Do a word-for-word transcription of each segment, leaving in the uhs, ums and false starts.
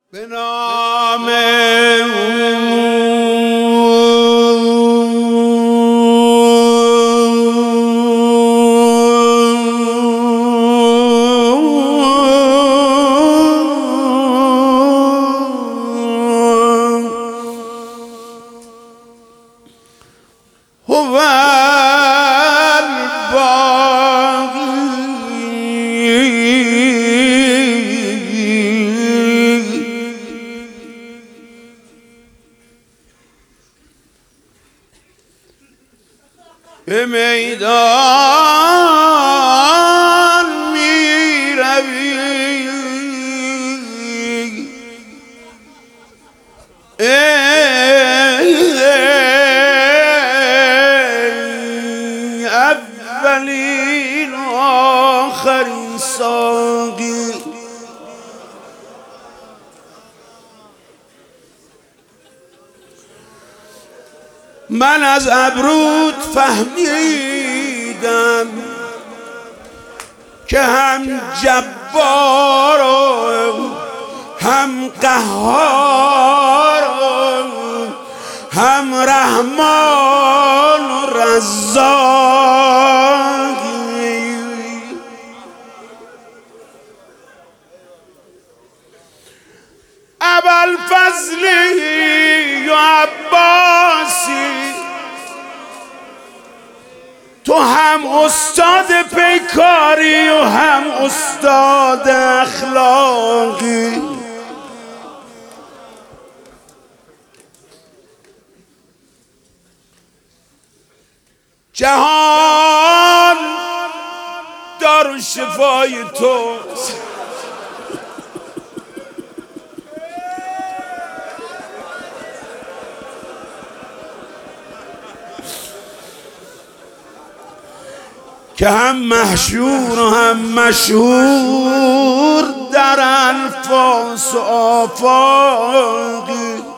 به نام هو به میدان می روی ای اولین و آخرین ساقی من از ابروت فهمیدم که هم جبار و هم قهار و هم رحمان و رزاقی ابوالفضلی و عباسی تو هم استاد پیکاری و هم استاد اخلاقی جهان دارالشفای توست که هم محشور و هم مشهور در انفاس و آفاقی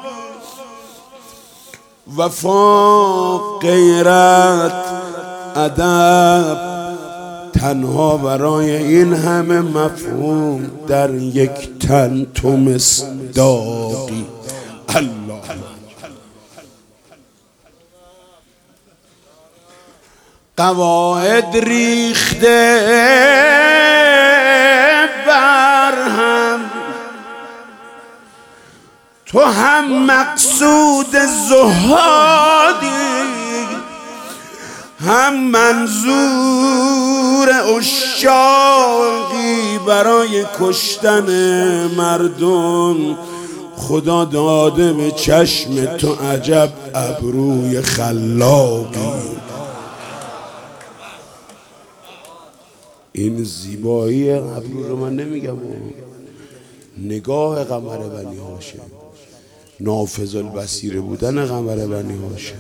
وفا غیرت ادب تنها برای این همه مفهوم در یک تن تو مصداقی. الله قواعد ریخته بر هم تو هم مقصود زهادی هم منظور عشاقی برای کشتن مردم خدا داده به چشم تو عجب ابروی خلاقی. این زیبایی ابرو رو من نمیگم، نگاه قمر بنی هاشم، نافذ البصیر بودن قمر بنی هاشم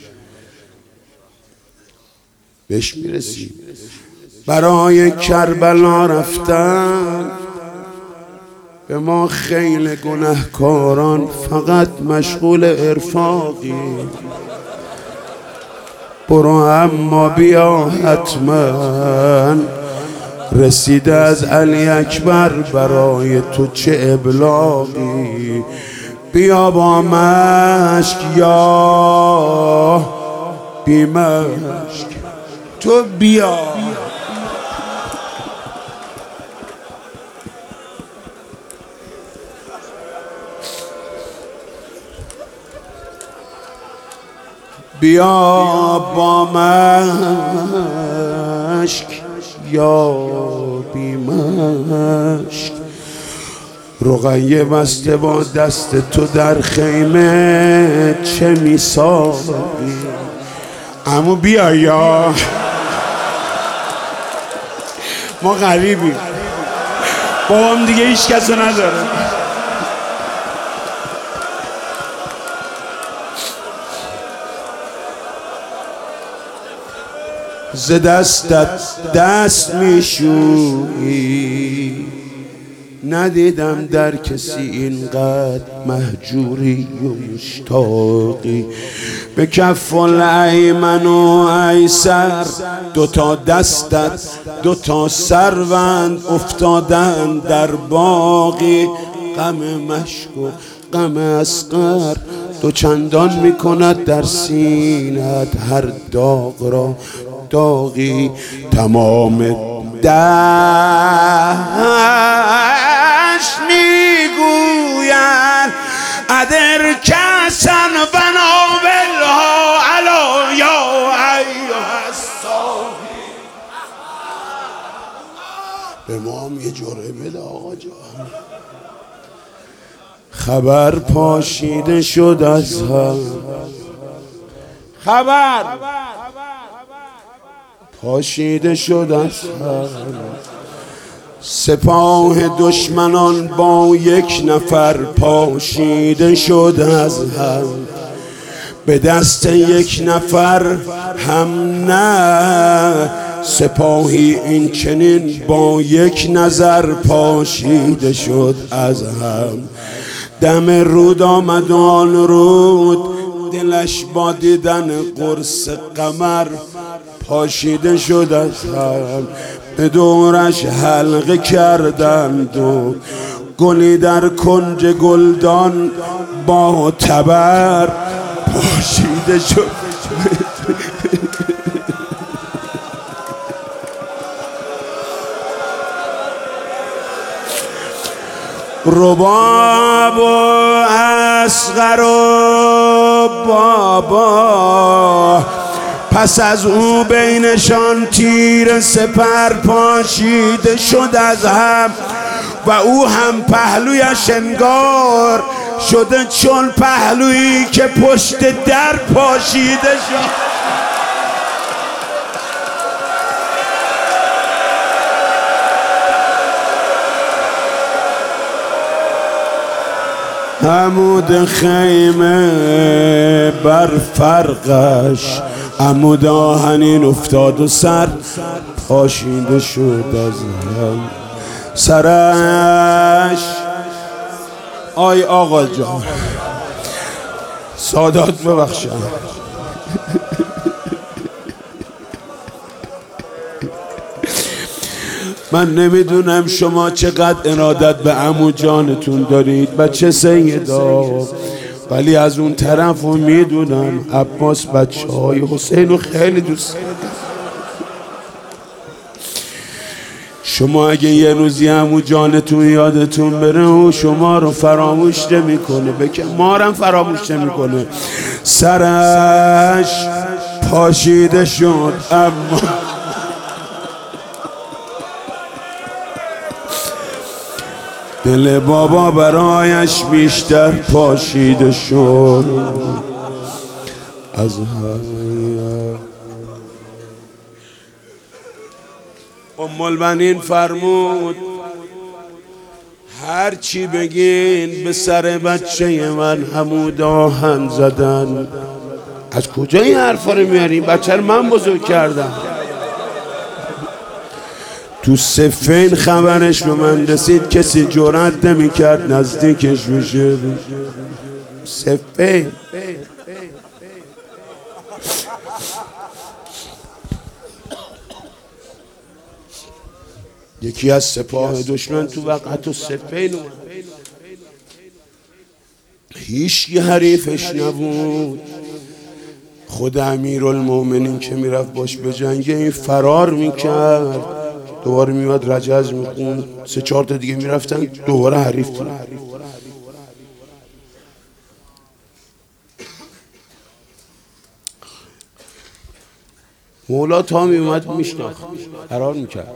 بهش میرسی. برای کربلا رفتن به ما خیل گناهکاران فقط مشغول ارفاقی. برو اما بیا حتما رسیده از علی اکبر برای تو چه ابلاغی. بیا با مشک یا بی مشک تو بیا بیا با مشک یا بی مشک رقیه بسته با دست تو در خیمه چه میسازی. عمو بیا یا ما غریبیم بابام دیگه هیچ کسو نداره. ز دستت دست میشویی ندیدم در کسی اینقدر مهجوری و مشتاقی. به کف الایمن و ایسر دوتا دستت دوتا سروند افتادن در باقی. غم مشک و غم اصغر دو چندان میکند در سینت هر داغ را داغی تمام دشت میگویند ادر کسن بناولها علا یا ایها الصاحی. به ما هم یه جوره بده آقا جان. خبر پاشیده شد از هم، خبر پاشیده شد از هم، سپاه دشمنان با یک نفر پاشیده شد از هم. به دست یک نفر هم نه، سپاهی این چنین با یک نظر پاشیده شد از هم. دم رود آمد آن رود، دلش با دیدن قرص قمر پاشیده شد از هم. به دورش حلقه کردند و گلی در کنج گلدان با تبر پاشیده شد. رباب و اصغر و بابا، پس از او بینشان تیر سپر پاشیده شد از هم. و او هم پهلویش انگار شده چون پهلویی که پشت در پاشیده شد. عمود خیمه بر فرقش عمود آهنین افتاد و سر پاشیده شد از هم. سرش آی آقا جان سادات ببخشم، من نمیدونم شما چقدر ارادت به عمو جانتون دارید بچه سیدا، ولی از اون طرف رو میدونم عباس بچه های حسین رو خیلی دوست دارم. شما اگه یه روزی عمو جانتون یادتون بره و شما رو فراموش نمیکنه، بکن ما رو فراموش نمیکنه. سرش پاشیده شد اما دل بابا برایش بیشتر پاشیده شد از هم. ام البنین فرمود هر چی بگین به سر بچه من عمود آهن زدن. از کجا این حرفا رو میارین؟ بچه رو من بزرگ کردم. تو صفین خبرش به من رسید کسی جرأت نمی‌کرد نزدیکش بشه. صفین یکی از سپاه دشمن تو وقعت و صفین اومد، هیچ یه حریفش نبود. خود امیرالمومنین که میرفت باش به جنگ این فرار میکرد، دوباره میاد رجز میخوند، سه چهار تا دیگه میرفتن دوباره حریف تو. مولا تا میومد میشناخت، قرار میکرد،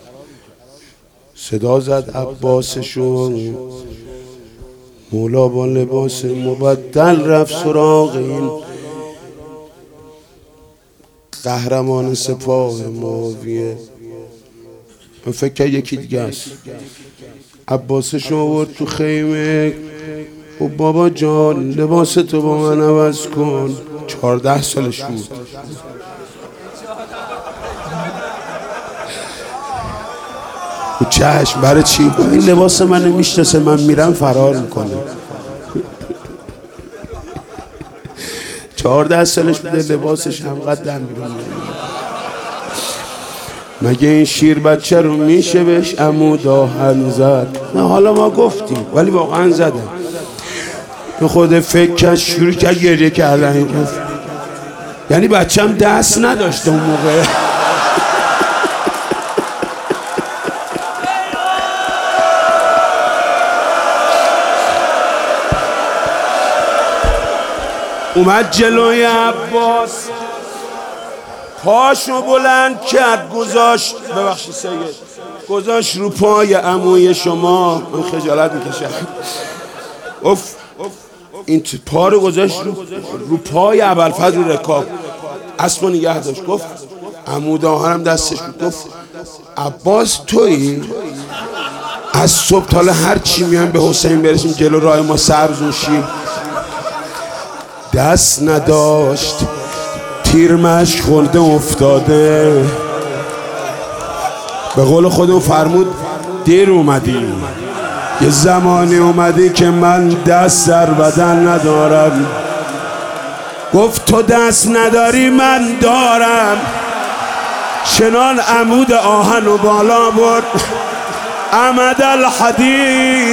صدا زد عباسشو. مولا با لباس مبدل رفت سراغ این قهرمان سپاه معاویه. من فکر که یکی دیگه است. عباسشو آورد تو خیمه و بابا جان لباس تو با من عوض کن. چهارده سالش بود. و چشم برای چی؟ این لباس من میشناسه، من میرم فرار میکنه. چهارده سالش بوده، لباسش همقدر در میرونه. مگه این شیر بچه رو میشه بهش عمو داهن زد؟ نه حالا ما گفتیم ولی واقعا زدن. به خود فکر کرد شروع کرد گریه کردن. این گفت یعنی بچم دست نداشته اون موقع. اومد جلوی عباس پاشو بلند کرد گذاشت، ببخشید سید، گذاشت رو پای عموی شما. من خجالت میکشم. اف این پا رو گذاشت رو, رو پای ابوالفضل رکاب، اسبو نگه داشت. گفت عمو داهرم دستش بود. گفت عباس تویی؟ از صبح تا هر چی میایم به حسین برسیم جلو راه ما سبز میشیم. دست نداشت، تیرمش خورده افتاده. به قول خودمون فرمود دیر اومدی، یه زمانی اومدی که من دست در بدن ندارم. گفت تو دست نداری من دارم. چنان عمود آهن و بالا برد، عمد الحدید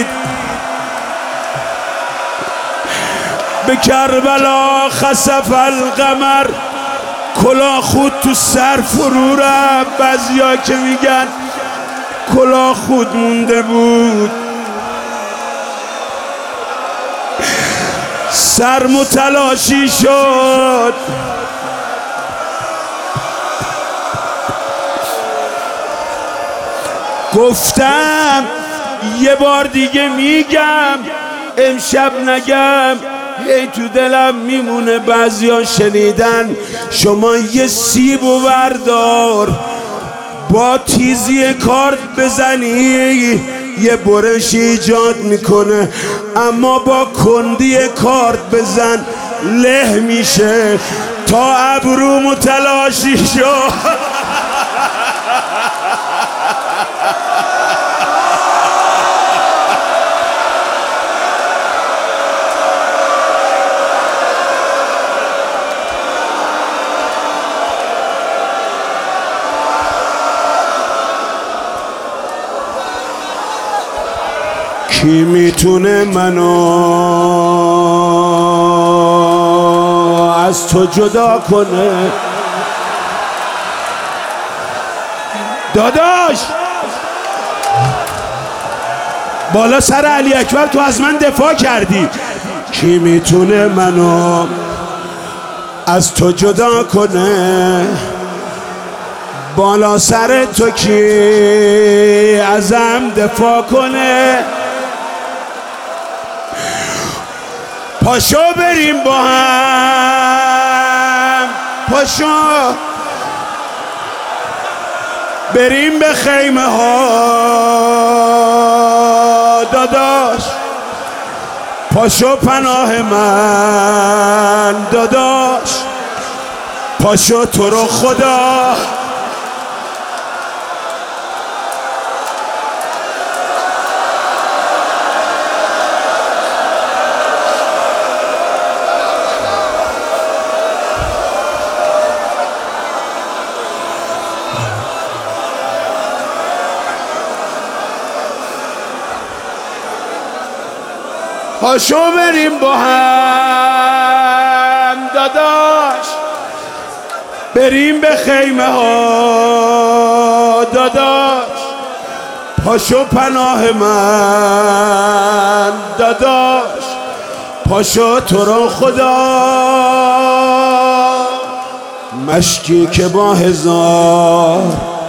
به کربلا خسف القمر. کلاه خود تو سر فرو رفت. بعضیا که میگن کلاه خود مونده بود. سر متلاشی شد. گفتم یه بار دیگه میگم، امشب نگم هی تو دلم میمونه. بعضیا شنیدن شما یه سیب و بردار با تیزی کارت بزنی یه برش ایجاد میکنه، اما با کندی کارت بزن له میشه. تا ابرو متلاشی شد. کی میتونه منو از تو جدا کنه؟ داداش بالا سر علی اکبر تو از من دفاع کردی. کی میتونه منو از تو جدا کنه؟ بالا سر تو کی ازم دفاع کنه؟ پاشو بریم با هم، پاشو بریم به خیمه ها داداش. پاشو پناه من داداش. پاشو تو رو خدا. پاشو بریم با هم داداش، بریم به خیمه ها داداش. پاشو پناه من داداش. پاشو تو رو خدا. مشکی که با هزار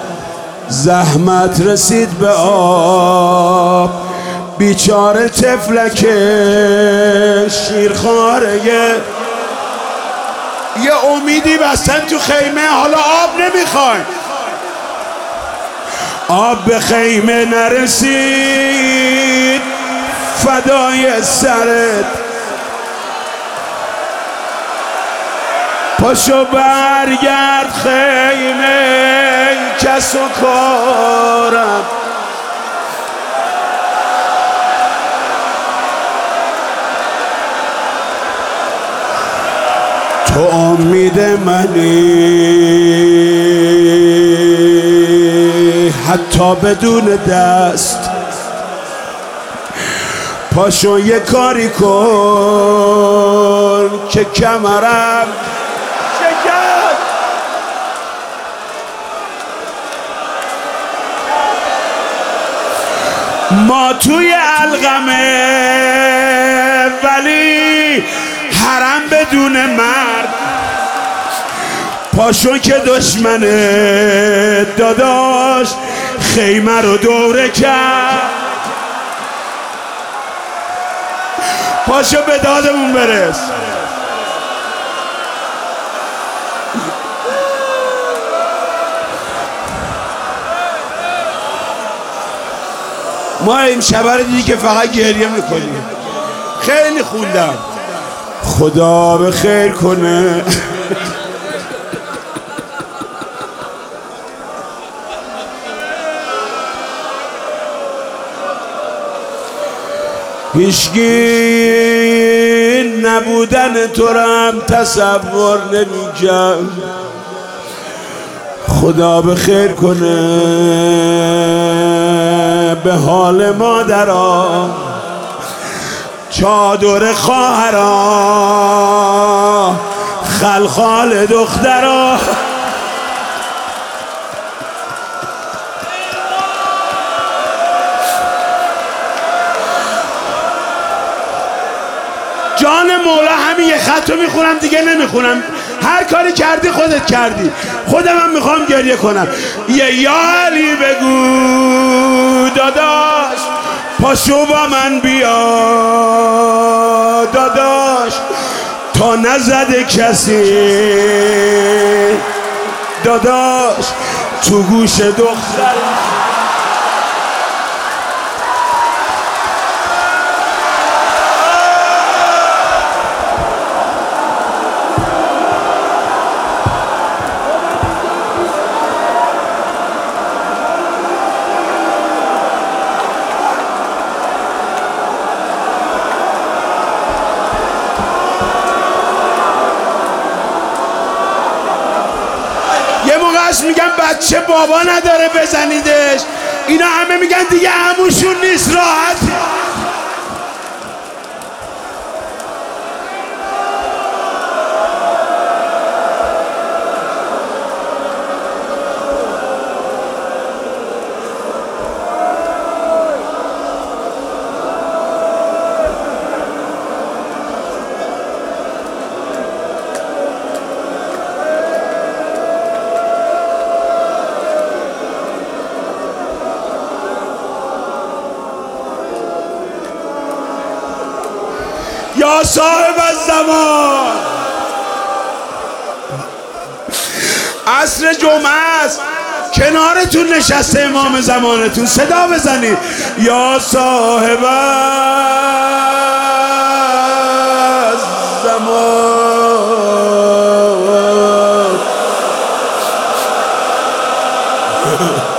زحمت رسید به آب، بیچاره طفلک شیرخواره یه امیدی بستن تو خیمه، حالا آب نمیخواین. آب به خیمه نرسید فدای سرت. پاشو برگرد خیمه کس و کارم. تو امید منی حتی بدون دست. پاشو یه کاری کن که کمرم شکست. ما توی علقمه ولی حرم بدون مرد. پاشو که دشمن داداش خیمه رو دوره کرد. پاشو به دادمون برس. ما این شبه رو دیدی که فقط گریه میکنیم. خیلی خوندم. خدا به خیر کنه. هیچگی نبودن تو رم تصور نمی‌کنم. خدا به خیر کنه به حال مادرها، چادر خواهرها، خلخال دخترها. جان مولا همین یه خط رو میخونم دیگه نمیخونم. هر کاری کردی خودت کردی. خودم هم میخوام گریه کنم. یه یالی بگو داداش پاشو با من بیا داداش تا نزده کسی داداش تو گوش دختر. یه موقع هست میگن بچه بابا نداره بزنیدش. اینا همه میگن دیگه عموشون نیست راحت. یا صاحب الزمان، عصر جمعه است، کنارتون نشسته امام زمانتون، صدا بزنید یا صاحب الزمان.